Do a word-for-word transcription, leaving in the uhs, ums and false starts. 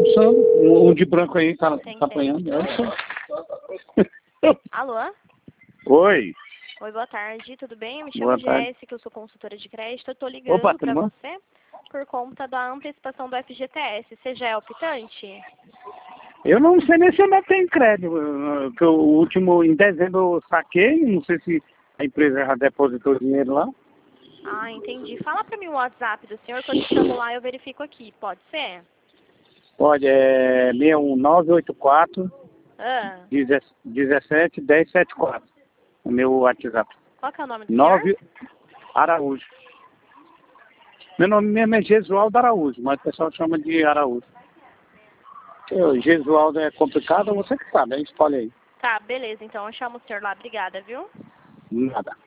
almoçando. Um, um de branco aí, tá, tá apanhando. Alô? Oi. Oi, boa tarde, tudo bem? Eu me Boa chamo tarde. Jéssica, eu sou consultora de crédito. Eu tô ligando Opa, para tudo bom? você por conta da antecipação do F G T S. Você já é optante? Eu não sei nem se eu ainda tenho crédito. eu- que o último, em dezembro eu saquei, não sei se a empresa já depositou o dinheiro lá. Ah, entendi. Fala para mim o WhatsApp do senhor que eu te chamo lá e eu verifico aqui, pode ser? Pode, é seis um nove oito quatro, Ah, dezessete, dez setenta e quatro. O meu WhatsApp. qual que é o nome do senhor? nove Araújo. Meu nome mesmo é Gesualdo Araújo, mas o pessoal chama de Araújo. Eu, Gesualdo é complicado, você que sabe, aí escolhe aí. Tá, beleza, então eu chamo o senhor lá. Obrigada, viu? Nada.